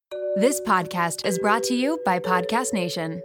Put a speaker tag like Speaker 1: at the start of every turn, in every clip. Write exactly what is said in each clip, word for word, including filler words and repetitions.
Speaker 1: This podcast is brought to you by Podcast Nation.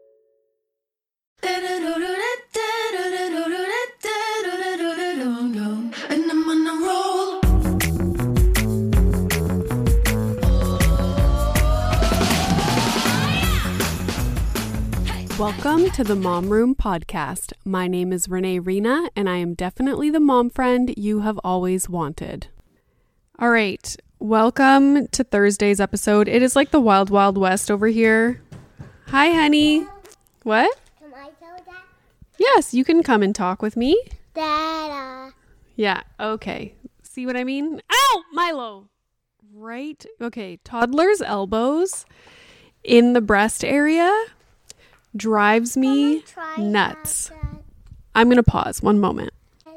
Speaker 2: Welcome to the Mom Room Podcast. My name is Renee Rena, and I am definitely the mom friend you have always wanted. All right, welcome to Thursday's episode. It is like the wild, wild west over here. Hi, honey. What?
Speaker 3: Can I tell that?
Speaker 2: Yes, you can come and talk with me.
Speaker 3: Dada.
Speaker 2: Yeah, okay. See what I mean? Ow, Milo. Right? Okay, toddler's elbows in the breast area drives me nuts. I'm going to pause one moment.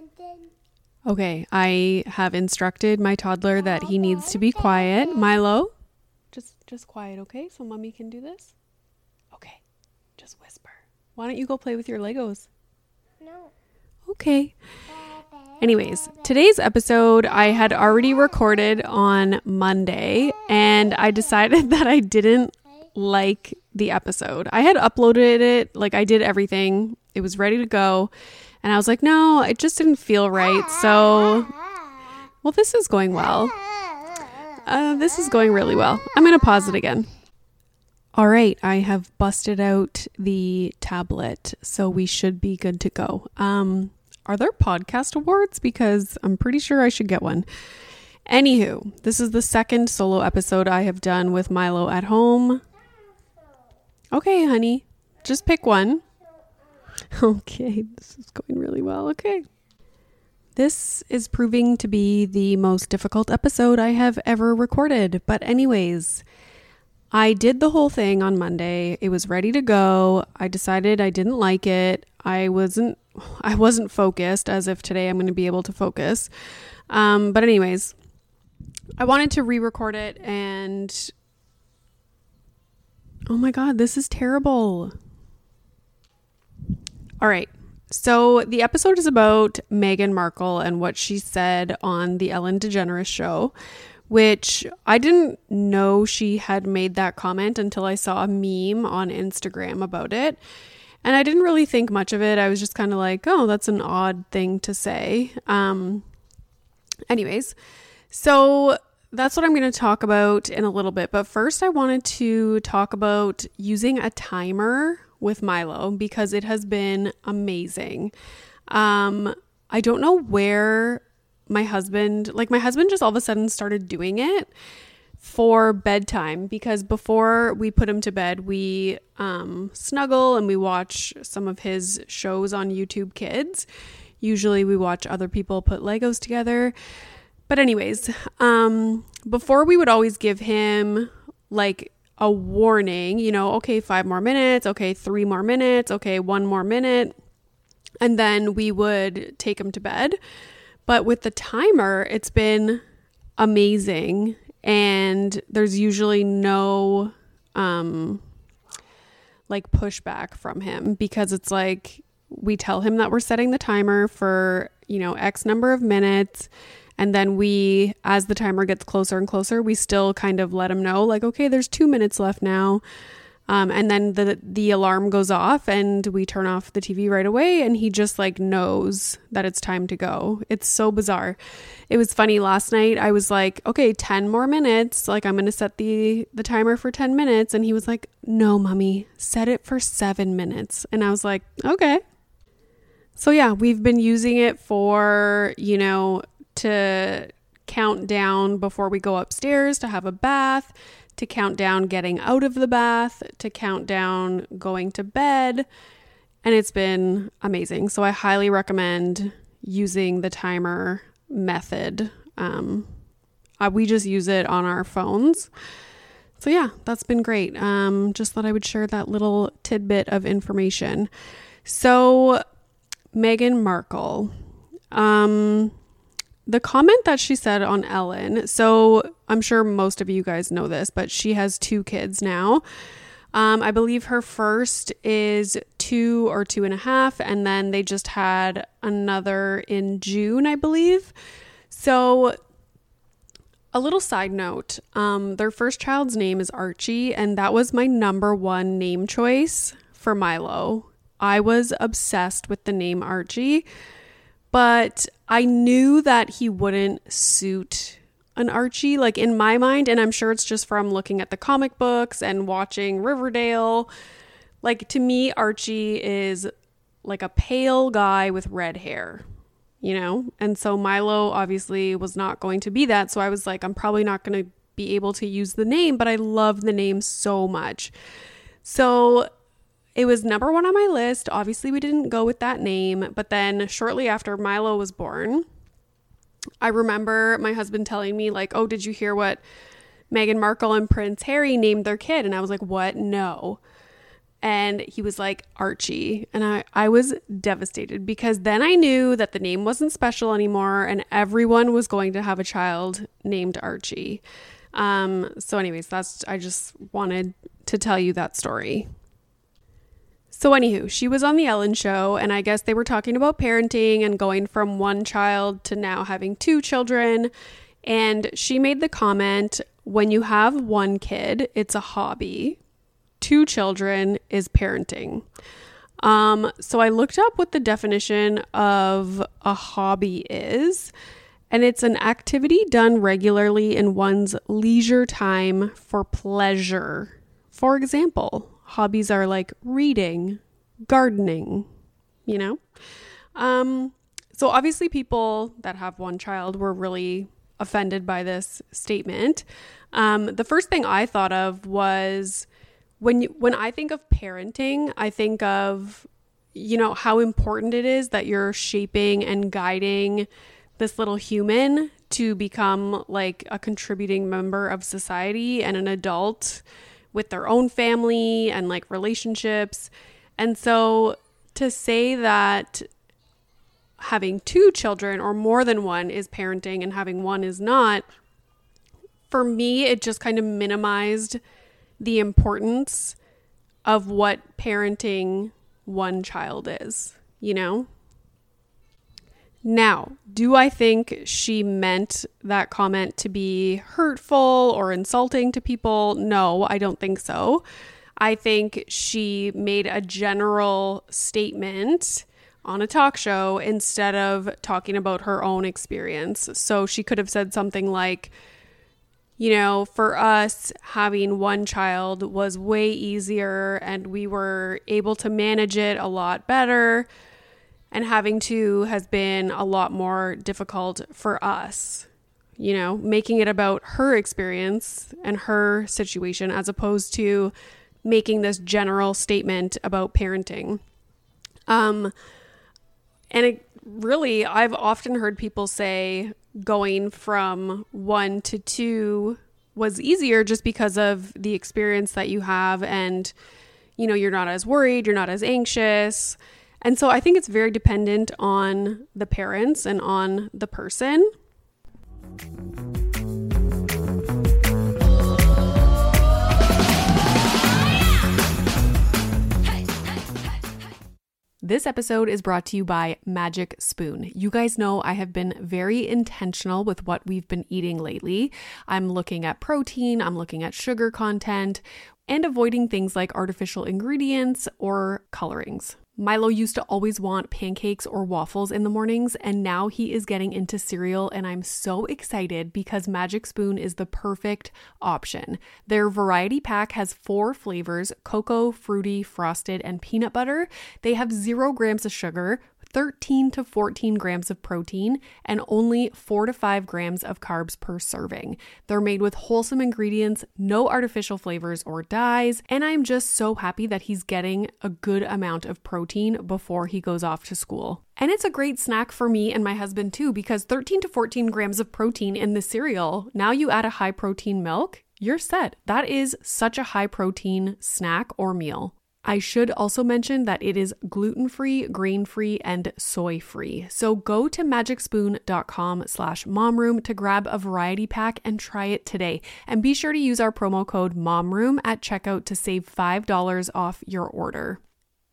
Speaker 2: Okay, I have instructed my toddler that he needs to be quiet. Milo, just just quiet, okay? So mommy can do this? Okay, just whisper. Why don't you go play with your Legos?
Speaker 3: No.
Speaker 2: Okay. Anyways, today's episode I had already recorded on Monday, and I decided that I didn't like the episode. I had uploaded it, like I did everything. It was ready to go. And I was like, no, it just didn't feel right. So, well, this is going well. Uh, this is going really well. I'm going to pause it again. All right. I have busted out the tablet, so we should be good to go. Um, are there podcast awards? Because I'm pretty sure I should get one. Anywho, this is the second solo episode I have done with Milo at home. Okay, honey, just pick one. Okay, this is going really well. Okay. This is proving to be the most difficult episode I have ever recorded. But anyways, I did the whole thing on Monday. It was ready to go. I decided I didn't like it. I wasn't I wasn't focused, as if today I'm going to be able to focus. Um, but anyways, I wanted to re-record it, and oh my God, this is terrible. All right. So the episode is about Meghan Markle and what she said on the Ellen DeGeneres show, which I didn't know she had made that comment until I saw a meme on Instagram about it. And I didn't really think much of it. I was just kind of like, oh, that's an odd thing to say. Um, anyways, so that's what I'm going to talk about in a little bit. But first, I wanted to talk about using a timer with Milo because it has been amazing. Um, I don't know where my husband, like my husband just all of a sudden started doing it for bedtime, because before we put him to bed, we um, snuggle and we watch some of his shows on YouTube Kids. Usually we watch other people put Legos together. But anyways, um, before we would always give him like a warning, you know, okay, five more minutes, okay, three more minutes, okay, one more minute, and then we would take him to bed. But with the timer, it's been amazing, and there's usually no um like pushback from him, because it's like we tell him that we're setting the timer for, you know, X number of minutes. And then we, as the timer gets closer and closer, we still kind of let him know, like, okay, there's two minutes left now. Um, and then the the alarm goes off and we turn off the T V right away. And he just like knows that it's time to go. It's so bizarre. It was funny last night. I was like, okay, ten more minutes. Like, I'm going to set the, the timer for ten minutes. And he was like, no, mommy, set it for seven minutes. And I was like, okay. So yeah, we've been using it for, you know, to count down before we go upstairs to have a bath, to count down getting out of the bath, to count down going to bed. And it's been amazing. So I highly recommend using the timer method. Um, uh, we just use it on our phones. So yeah, that's been great. Um, just thought I would share that little tidbit of information. So Meghan Markle, um, the comment that she said on Ellen, so I'm sure most of you guys know this, but she has two kids now. Um, I believe her first is two or two and a half, and then they just had another in June, I believe. So A little side note, um, their first child's name is Archie, and that was my number one name choice for Milo. I was obsessed with the name Archie, but I knew that he wouldn't suit an Archie, like in my mind, and I'm sure it's just from looking at the comic books and watching Riverdale. Like, to me, Archie is like a pale guy with red hair, you know? And so Milo obviously was not going to be that. So I was like, I'm probably not going to be able to use the name, but I love the name so much. So it was number one on my list. Obviously, we didn't go with that name. But then shortly after Milo was born, I remember my husband telling me like, oh, did you hear what Meghan Markle and Prince Harry named their kid? And I was like, what? No. And he was like, Archie. And I, I was devastated because then I knew that the name wasn't special anymore and everyone was going to have a child named Archie. Um, so anyways, that's, I just wanted to tell you that story. So anywho, she was on the Ellen show and I guess they were talking about parenting and going from one child to now having two children. And she made the comment, when you have one kid, it's a hobby. Two children is parenting. Um, so I looked up what the definition of a hobby is, and it's an activity done regularly in one's leisure time for pleasure. For example, hobbies are like reading, gardening, you know? Um, so obviously people that have one child were really offended by this statement. Um, the first thing I thought of was when you, when I think of parenting, I think of, you know, how important it is that you're shaping and guiding this little human to become like a contributing member of society and an adult with their own family and like relationships. And so to say that having two children or more than one is parenting and having one is not, for me, it just kind of minimized the importance of what parenting one child is, you know? Now, do I think she meant that comment to be hurtful or insulting to people? No, I don't think so. I think she made a general statement on a talk show instead of talking about her own experience. So she could have said something like, you know, for us, having one child was way easier and we were able to manage it a lot better. And having two has been a lot more difficult for us, you know, making it about her experience and her situation as opposed to making this general statement about parenting. Um, and it really, I've often heard people say going from one to two was easier just because of the experience that you have and, you know, you're not as worried, you're not as anxious. And so I think it's very dependent on the parents and on the person. This episode is brought to you by Magic Spoon. You guys know I have been very intentional with what we've been eating lately. I'm looking at protein, I'm looking at sugar content, and avoiding things like artificial ingredients or colorings. Milo used to always want pancakes or waffles in the mornings, and now he is getting into cereal, and I'm so excited because Magic Spoon is the perfect option. Their variety pack has four flavors: cocoa, fruity, frosted, and peanut butter. They have zero grams of sugar, thirteen to fourteen grams of protein, and only four to five grams of carbs per serving. They're made with wholesome ingredients, no artificial flavors or dyes, and I'm just so happy that he's getting a good amount of protein before he goes off to school. And it's a great snack for me and my husband too, because thirteen to fourteen grams of protein in the cereal, now you add a high protein milk, you're set. That is such a high protein snack or meal. I should also mention that it is gluten-free, grain-free, and soy-free. So go to magicspoon.com slash momroom to grab a variety pack and try it today. And be sure to use our promo code momroom at checkout to save five dollars off your order.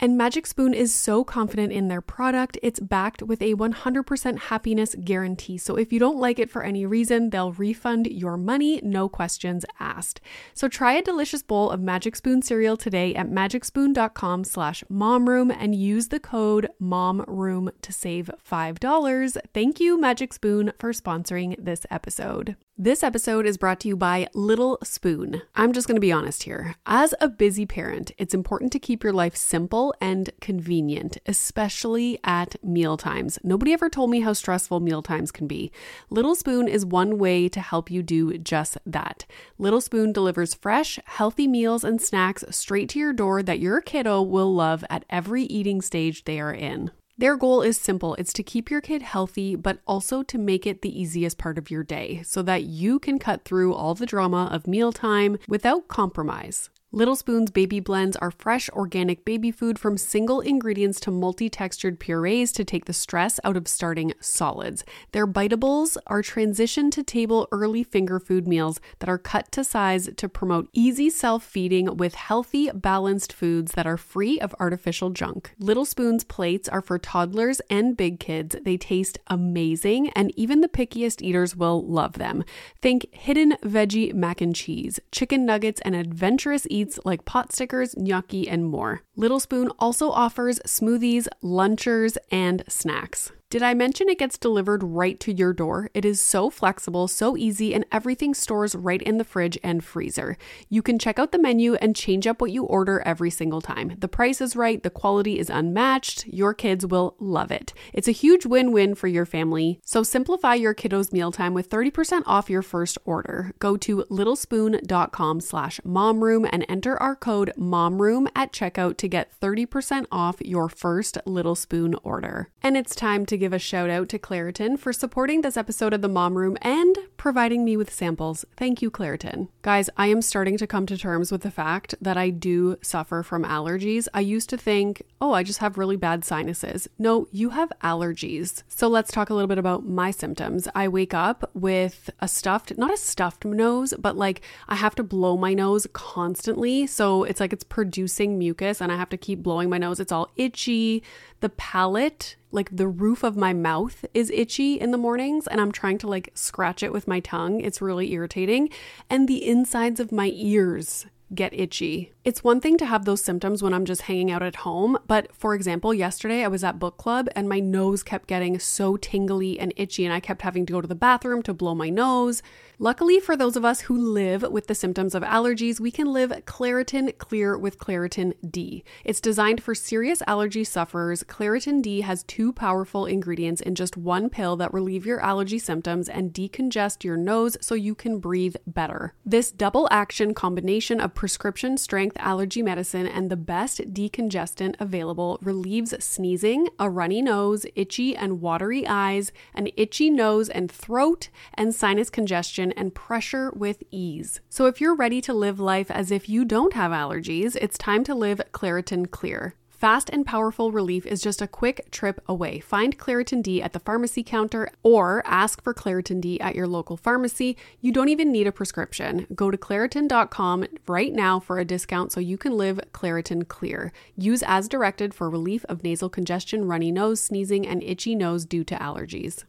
Speaker 2: And Magic Spoon is so confident in their product, it's backed with a one hundred percent happiness guarantee. So if you don't like it for any reason, they'll refund your money, no questions asked. So try a delicious bowl of Magic Spoon cereal today at magicspoon.com slash momroom and use the code momroom to save five dollars. Thank you, Magic Spoon, for sponsoring this episode. This episode is brought to you by Little Spoon. I'm just going to be honest here. As a busy parent, it's important to keep your life simple and convenient, especially at mealtimes. Nobody ever told me how stressful mealtimes can be. Little Spoon is one way to help you do just that. Little Spoon delivers fresh, healthy meals and snacks straight to your door that your kiddo will love at every eating stage they are in. Their goal is simple. It's to keep your kid healthy, but also to make it the easiest part of your day so that you can cut through all the drama of mealtime without compromise. Little Spoon's baby blends are fresh, organic baby food from single ingredients to multi-textured purees to take the stress out of starting solids. Their biteables are transition to table early finger food meals that are cut to size to promote easy self-feeding with healthy, balanced foods that are free of artificial junk. Little Spoon's plates are for toddlers and big kids. They taste amazing, and even the pickiest eaters will love them. Think hidden veggie mac and cheese, chicken nuggets, and adventurous eats like pot stickers, gnocchi, and more. Little Spoon also offers smoothies, lunchers, and snacks. Did I mention it gets delivered right to your door? It is so flexible, so easy, and everything stores right in the fridge and freezer. You can check out the menu and change up what you order every single time. The price is right, the quality is unmatched, your kids will love it. It's a huge win-win for your family. So simplify your kiddos' mealtime with thirty percent off your first order. Go to littlespoon.com slash momroom and enter our code momroom at checkout to get thirty percent off your first Little Spoon order. And it's time to give a shout out to Claritin for supporting this episode of the Mom Room and providing me with samples. Thank you, Claritin. Guys, I am starting to come to terms with the fact that I do suffer from allergies. I used to think, oh, I just have really bad sinuses. No, you have allergies. So let's talk a little bit about my symptoms. I wake up with a stuffed, not a stuffed nose, but like I have to blow my nose constantly. So it's like it's producing mucus and I have to keep blowing my nose. It's all itchy. The palate, like the roof of my mouth is itchy in the mornings and I'm trying to like scratch it with my tongue. It's really irritating. And the insides of my ears get itchy. It's one thing to have those symptoms when I'm just hanging out at home, but for example, yesterday I was at book club and my nose kept getting so tingly and itchy and I kept having to go to the bathroom to blow my nose. Luckily for those of us who live with the symptoms of allergies, we can live Claritin Clear with Claritin D. It's designed for serious allergy sufferers. Claritin D has two powerful ingredients in just one pill that relieve your allergy symptoms and decongest your nose so you can breathe better. This double action combination of prescription strength allergy medicine and the best decongestant available relieves sneezing, a runny nose, itchy and watery eyes, an itchy nose and throat, and sinus congestion and pressure with ease. So if you're ready to live life as if you don't have allergies, it's time to live Claritin Clear. Fast and powerful relief is just a quick trip away. Find Claritin D at the pharmacy counter or ask for Claritin D at your local pharmacy. You don't even need a prescription. Go to Claritin dot com right now for a discount so you can live Claritin Clear. Use as directed for relief of nasal congestion, runny nose, sneezing, and itchy nose due to allergies.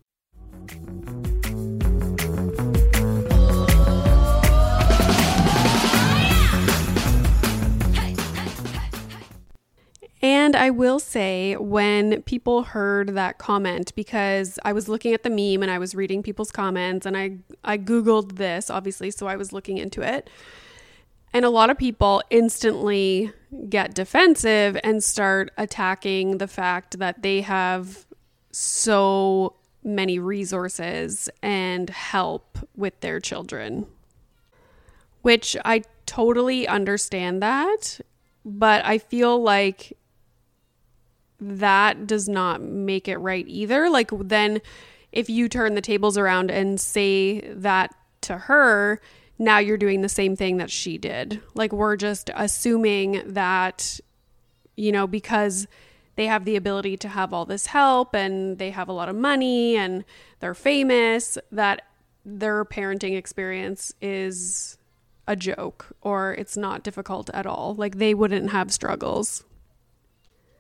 Speaker 2: And I will say, when people heard that comment, because I was looking at the meme and I was reading people's comments and I, I Googled this, obviously, so I was looking into it. And a lot of people instantly get defensive and start attacking the fact that they have so many resources and help with their children, which I totally understand that, but I feel like that does not make it right either. Like then if you turn the tables around and say that to her, now you're doing the same thing that she did. Like we're just assuming that, you know, because they have the ability to have all this help and they have a lot of money and they're famous, that their parenting experience is a joke or it's not difficult at all. Like they wouldn't have struggles.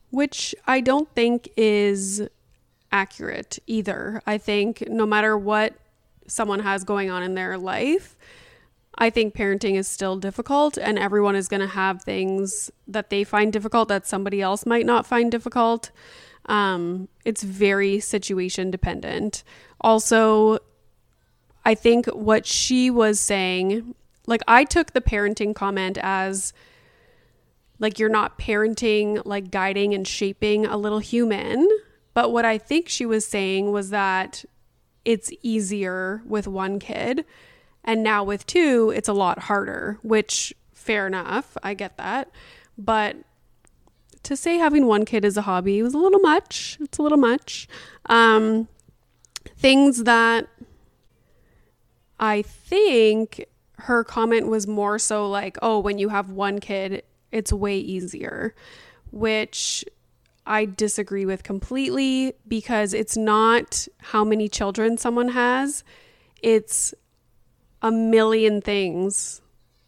Speaker 2: which I don't think is accurate either. I think no matter what someone has going on in their life, I think parenting is still difficult, and everyone is going to have things that they find difficult that somebody else might not find difficult. Um, it's very situation dependent. Also, I think what she was saying, like I took the parenting comment as like you're not parenting, like guiding and shaping a little human. But what I think she was saying was that it's easier with one kid, and now with two, it's a lot harder, which fair enough. I get that. But to say having one kid is a hobby was a little much. It's a little much. Um, things that I think her comment was more so like, oh, when you have one kid, it's way easier, which I disagree with completely, because it's not how many children someone has. It's a million things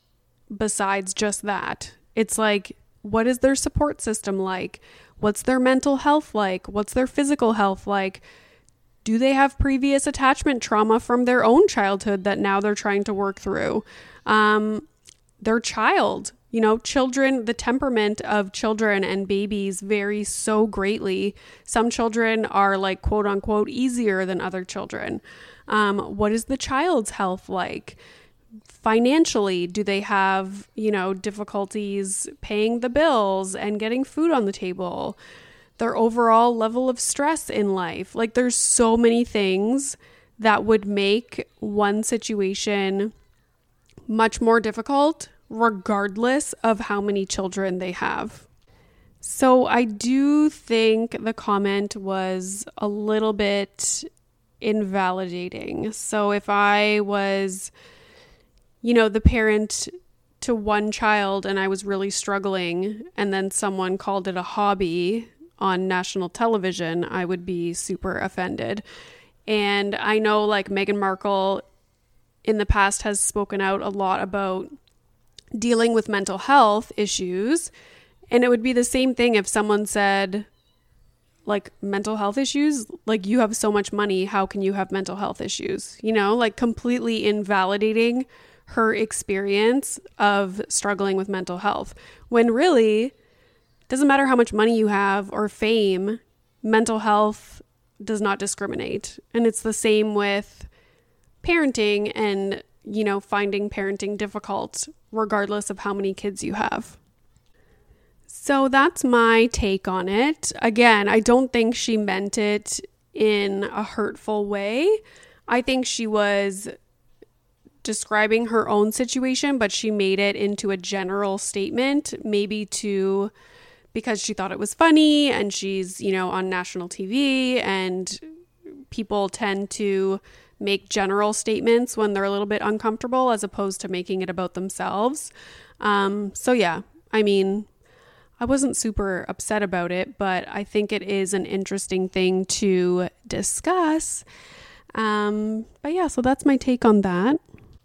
Speaker 2: besides just that. It's like, what is their support system like? What's their mental health like? What's their physical health like? Do they have previous attachment trauma from their own childhood that now they're trying to work through? Um, their child, you know, children, the temperament of children and babies varies so greatly. Some children are like quote unquote easier than other children. Um, what is the child's health like? Financially, do they have, you know, difficulties paying the bills and getting food on the table? Their overall level of stress in life. Like there's so many things that would make one situation much more difficult regardless of how many children they have. So I do think the comment was a little bit invalidating. So if I was, you know, the parent to one child and I was really struggling, and then someone called it a hobby on national television, I would be super offended. And I know like Meghan Markle in the past has spoken out a lot about dealing with mental health issues. And it would be the same thing if someone said like mental health issues, like you have so much money, how can you have mental health issues? You know, like completely invalidating her experience of struggling with mental health, when really it doesn't matter how much money you have or fame, mental health does not discriminate. And it's the same with parenting and, you know, finding parenting difficult regardless of how many kids you have. So that's my take on it. Again, I don't think she meant it in a hurtful way. I think she was describing her own situation, but she made it into a general statement, maybe to because she thought it was funny and she's, you know, on national T V, and people tend to make general statements when they're a little bit uncomfortable as opposed to making it about themselves. Um, so yeah, I mean, I wasn't super upset about it, but I think it is an interesting thing to discuss. Um, but yeah, so that's my take on that.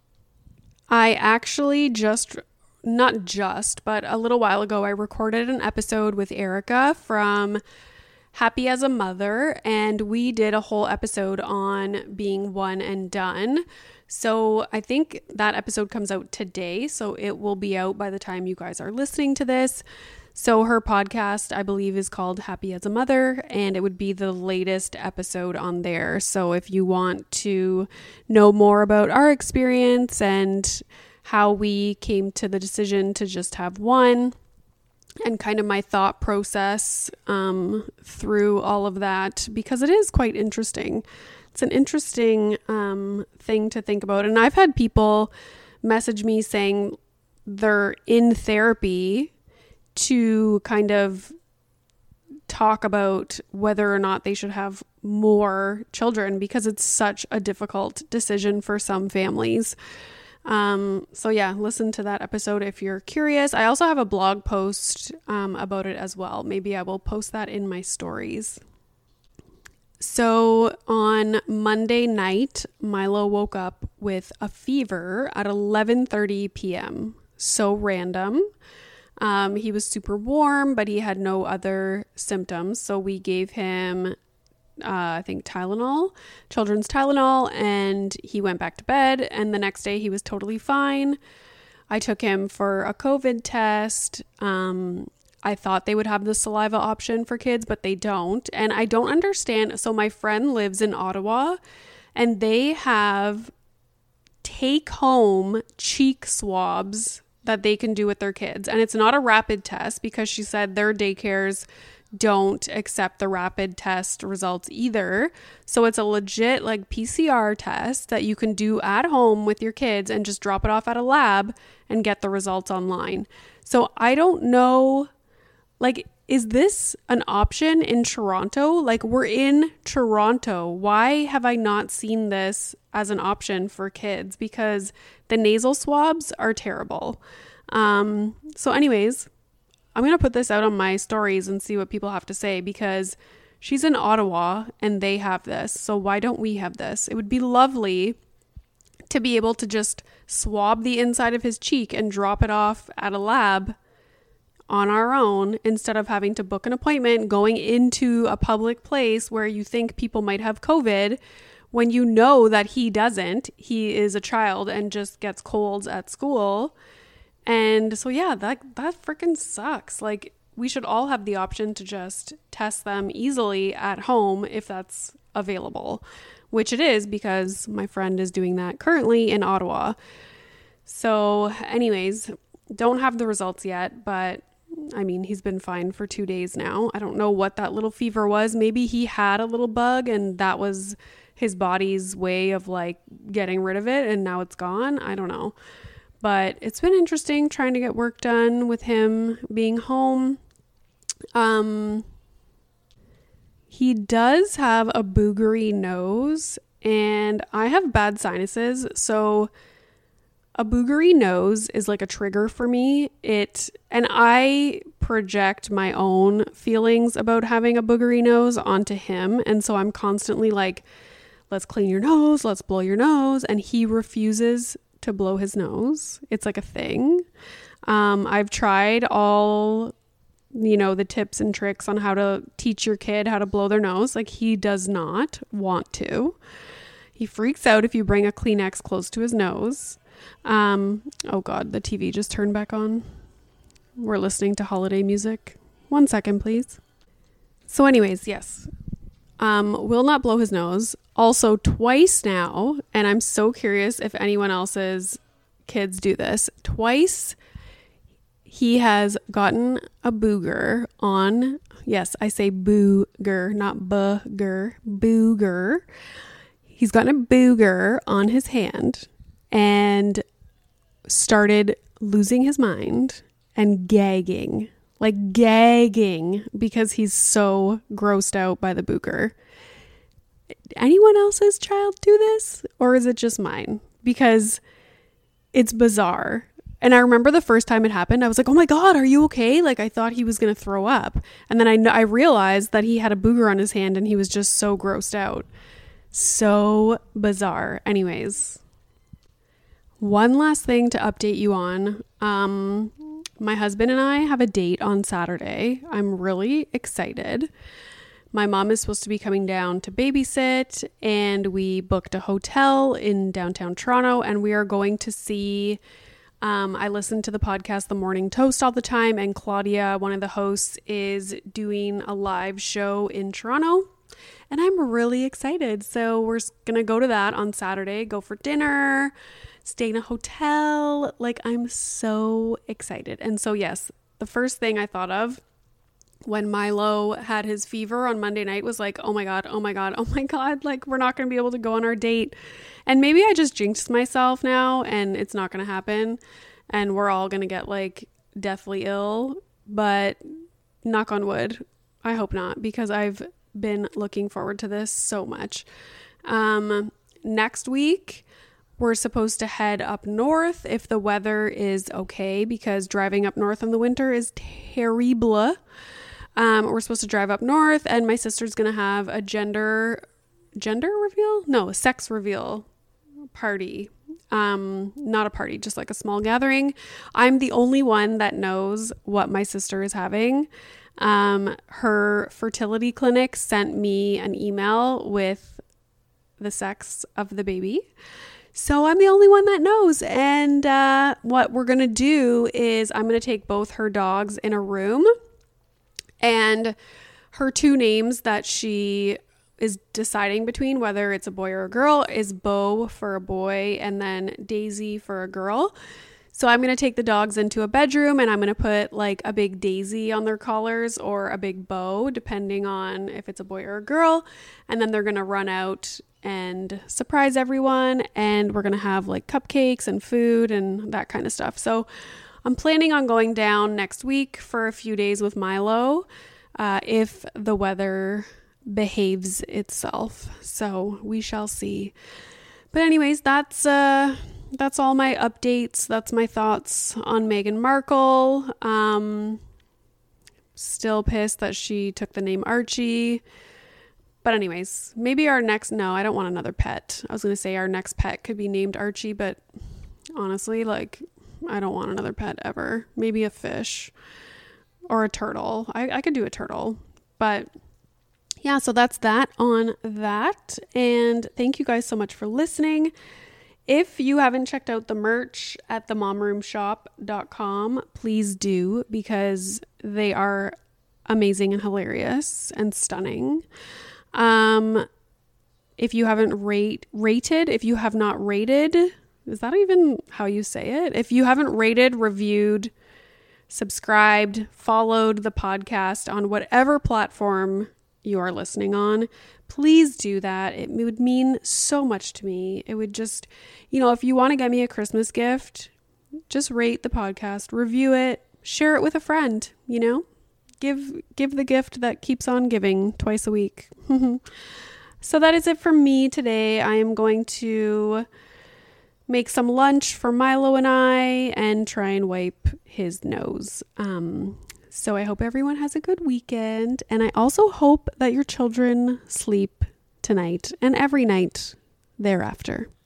Speaker 2: I actually just, not just, but a little while ago, I recorded an episode with Erica from Happy as a Mother, and we did a whole episode on being one and done. So I think that episode comes out today, so it will be out by the time you guys are listening to this. So her podcast, I believe, is called Happy as a Mother, and it would be the latest episode on there. So if you want to know more about our experience and how we came to the decision to just have one, and kind of my thought process um, through all of that, because it is quite interesting. It's an interesting um, thing to think about. And I've had people message me saying they're in therapy to kind of talk about whether or not they should have more children, because it's such a difficult decision for some families. Um, so yeah, listen to that episode if you're curious. I also have a blog post um, about it as well. Maybe I will post that in my stories. So on Monday night, Milo woke up with a fever at eleven thirty p.m. So random. Um, he was super warm, but he had no other symptoms. So we gave him, uh, I think, Tylenol, children's Tylenol, and he went back to bed. And the next day he was totally fine. I took him for a COVID test. Um, I thought they would have the saliva option for kids, but they don't. And I don't understand. So my friend lives in Ottawa, and they have take home cheek swabs that they can do with their kids. And it's not a rapid test because she said their daycares don't accept the rapid test results either. So it's a legit like P C R test that you can do at home with your kids and just drop it off at a lab and get the results online. So I don't know, like, is this an option in Toronto? Like, we're in Toronto. Why have I not seen this as an option for kids? Because the nasal swabs are terrible. Um, so anyways, I'm going to put this out on my stories and see what people have to say, because she's in Ottawa and they have this. So why don't we have this? It would be lovely to be able to just swab the inside of his cheek and drop it off at a lab on our own, instead of having to book an appointment, going into a public place where you think people might have COVID when you know that he doesn't. He is a child and just gets colds at school. And so, yeah, that, that freaking sucks. Like, we should all have the option to just test them easily at home if that's available, which it is, because my friend is doing that currently in Ottawa. So anyways, don't have the results yet, but I mean, he's been fine for two days now. I don't know what that little fever was. Maybe he had a little bug and that was his body's way of like getting rid of it and now it's gone. I don't know. But it's been interesting trying to get work done with him being home. Um, he does have a boogery nose and I have bad sinuses. So a boogery nose is like a trigger for me. It, and I project my own feelings about having a boogery nose onto him. And so I'm constantly like, let's clean your nose, let's blow your nose. And he refuses to blow his nose. It's like a thing. Um, I've tried all, you know, the tips and tricks on how to teach your kid how to blow their nose. Like, he does not want to. He freaks out if you bring a Kleenex close to his nose. Um, oh God, the T V just turned back on. We're listening to holiday music. One second, please. So anyways, yes. Um, will not blow his nose. Also twice now, and I'm so curious if anyone else's kids do this. Twice he has gotten a booger on, yes, I say booger, not booger, booger. He's gotten a booger on his hand and started losing his mind and gagging, like gagging, because he's so grossed out by the booger. Anyone else's child do this, or is it just mine? Because it's bizarre. And I remember the first time it happened, I was like, oh my God, are you okay? Like, I thought he was going to throw up. And then I, I realized that he had a booger on his hand and he was just so grossed out. So bizarre. Anyways, one last thing to update you on. Um, my husband and I have a date on Saturday. I'm really excited. My mom is supposed to be coming down to babysit, and we booked a hotel in downtown Toronto, and we are going to see, um, I listen to the podcast The Morning Toast all the time, and Claudia, one of the hosts, is doing a live show in Toronto, and I'm really excited. So we're going to go to that on Saturday, go for dinner, stay in a hotel. Like, I'm so excited. And so, yes, the first thing I thought of when Milo had his fever on Monday night was like, oh my God, oh my God, oh my God, like, we're not going to be able to go on our date. And maybe I just jinxed myself now and it's not going to happen. And we're all going to get like deathly ill, but knock on wood, I hope not, because I've been looking forward to this so much. Um, next week, we're supposed to head up north if the weather is okay, because driving up north in the winter is terrible. Um, we're supposed to drive up north, and my sister's going to have a gender, gender reveal? No, sex reveal party Um, not a party, just like a small gathering. I'm the only one that knows what my sister is having. Um, her fertility clinic sent me an email with the sex of the baby. So I'm the only one that knows. And uh, what we're going to do is I'm going to take both her dogs in a room, and her two names that she is deciding between, whether it's a boy or a girl, is Bo for a boy and then Daisy for a girl. So I'm going to take the dogs into a bedroom, and I'm going to put like a big daisy on their collars or a big bow, depending on if it's a boy or a girl. And then they're going to run out and surprise everyone. And we're going to have like cupcakes and food and that kind of stuff. So I'm planning on going down next week for a few days with Milo, uh, if the weather behaves itself. So we shall see. But anyways, that's uh that's all my updates. That's my thoughts on Meghan Markle. Um still pissed that she took the name Archie. But anyways, maybe our next no, I don't want another pet. I was going to say our next pet could be named Archie, but honestly, like, I don't want another pet ever. Maybe a fish or a turtle. I, I could do a turtle. But yeah, so that's that on that. And thank you guys so much for listening. If you haven't checked out the merch at the mom room shop dot com, please do, because they are amazing and hilarious and stunning. Um, if you haven't rate rated, if you have not rated, is that even how you say it? If you haven't rated, reviewed, subscribed, followed the podcast on whatever platform you are listening on, please do that. It would mean so much to me. It would just, you know, if you want to get me a Christmas gift, just rate the podcast, review it, share it with a friend, you know, give, give the gift that keeps on giving twice a week. So that is it for me today. I am going to make some lunch for Milo and I and try and wipe his nose. Um, So I hope everyone has a good weekend. And I also hope that your children sleep tonight and every night thereafter.